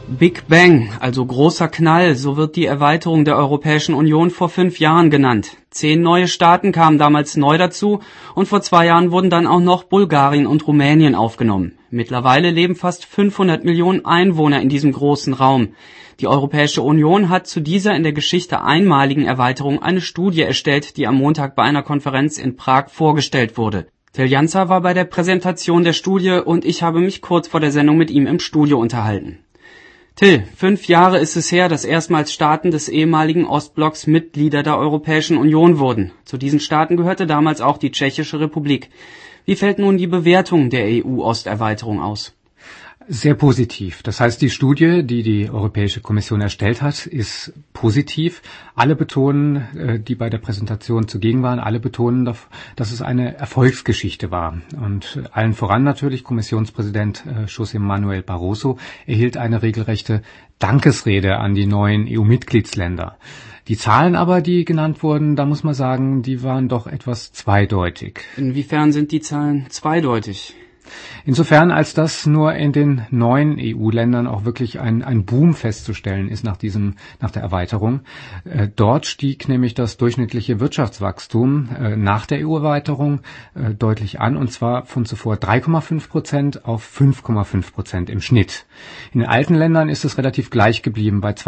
Big Bang, also großer Knall, so wird die Erweiterung der Europäischen Union vor 5 Jahren genannt. 10 neue Staaten kamen damals neu dazu und vor 2 Jahren wurden dann auch noch Bulgarien und Rumänien aufgenommen. Mittlerweile leben fast 500 Millionen Einwohner in diesem großen Raum. Die Europäische Union hat zu dieser in der Geschichte einmaligen Erweiterung eine Studie erstellt, die am Montag bei einer Konferenz in Prag vorgestellt wurde. Till Janzer war bei der Präsentation der Studie und ich habe mich kurz vor der Sendung mit ihm im Studio unterhalten. Till, 5 Jahre ist es her, dass erstmals Staaten des ehemaligen Ostblocks Mitglieder der Europäischen Union wurden. Zu diesen Staaten gehörte damals auch die Tschechische Republik. Wie fällt nun die Bewertung der EU-Osterweiterung aus? Sehr positiv. Das heißt, die Studie, die die Europäische Kommission erstellt hat, ist positiv. Alle betonen, die bei der Präsentation zugegen waren, alle betonen, dass es eine Erfolgsgeschichte war. Und allen voran natürlich Kommissionspräsident José Manuel Barroso erhielt eine regelrechte Dankesrede an die neuen EU-Mitgliedsländer. Die Zahlen aber, die genannt wurden, da muss man sagen, die waren doch etwas zweideutig. Inwiefern sind die Zahlen zweideutig? Insofern, als dass nur in den neuen EU-Ländern auch wirklich ein Boom festzustellen ist nach der Erweiterung. Dort stieg nämlich das durchschnittliche Wirtschaftswachstum nach der EU-Erweiterung deutlich an, und zwar von zuvor 3,5% auf 5,5% im Schnitt. In den alten Ländern ist es relativ gleich geblieben bei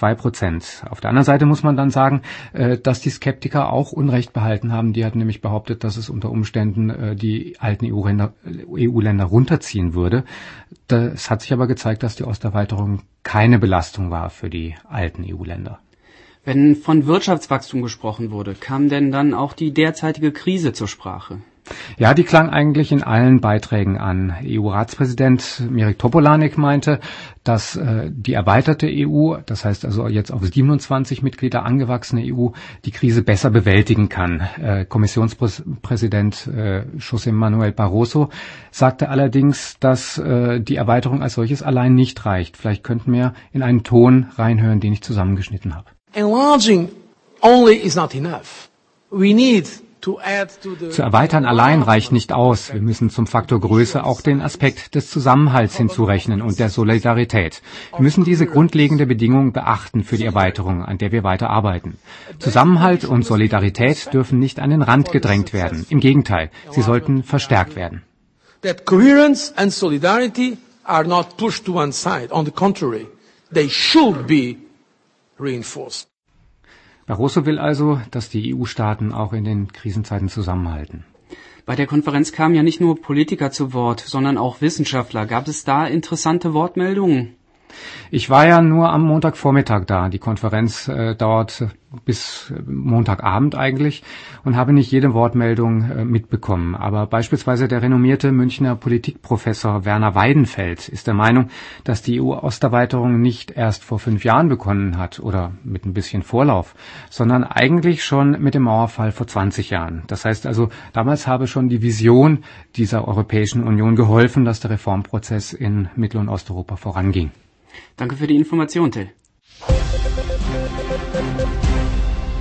2,2%. Auf der anderen Seite muss man dann sagen, dass die Skeptiker auch Unrecht behalten haben. Die hatten nämlich behauptet, dass es unter Umständen die alten EU-Länder runterziehen würde. Das hat sich aber gezeigt, dass die Osterweiterung keine Belastung war für die alten EU-Länder. Wenn von Wirtschaftswachstum gesprochen wurde, kam denn dann auch die derzeitige Krise zur Sprache? Ja, die klang eigentlich in allen Beiträgen an. EU-Ratspräsident Mirek Topolánek meinte, dass die erweiterte EU, das heißt also jetzt auf 27 Mitglieder angewachsene EU, die Krise besser bewältigen kann. Kommissionspräsident José Manuel Barroso sagte allerdings, dass die Erweiterung als solches allein nicht reicht. Vielleicht könnten wir in einen Ton reinhören, den ich zusammengeschnitten habe. Enlarging only is not enough. We need zu erweitern allein reicht nicht aus. Wir müssen zum Faktor Größe auch den Aspekt des Zusammenhalts hinzurechnen und der Solidarität. Wir müssen diese grundlegende Bedingung beachten für die Erweiterung, an der wir weiter arbeiten. Zusammenhalt und Solidarität dürfen nicht an den Rand gedrängt werden. Im Gegenteil, sie sollten verstärkt werden. That coherence and solidarity are not pushed to one side. On the contrary, they should be reinforced. Barroso will also, dass die EU-Staaten auch in den Krisenzeiten zusammenhalten. Bei der Konferenz kamen ja nicht nur Politiker zu Wort, sondern auch Wissenschaftler. Gab es da interessante Wortmeldungen? Ich war ja nur am Montagvormittag da. Die Konferenz dauert bis Montagabend eigentlich und habe nicht jede Wortmeldung mitbekommen. Aber beispielsweise der renommierte Münchner Politikprofessor Werner Weidenfeld ist der Meinung, dass die EU-Osterweiterung nicht erst vor 5 Jahren begonnen hat oder mit ein bisschen Vorlauf, sondern eigentlich schon mit dem Mauerfall vor 20 Jahren. Das heißt also, damals habe schon die Vision dieser Europäischen Union geholfen, dass der Reformprozess in Mittel- und Osteuropa voranging. Danke für die Information, Till.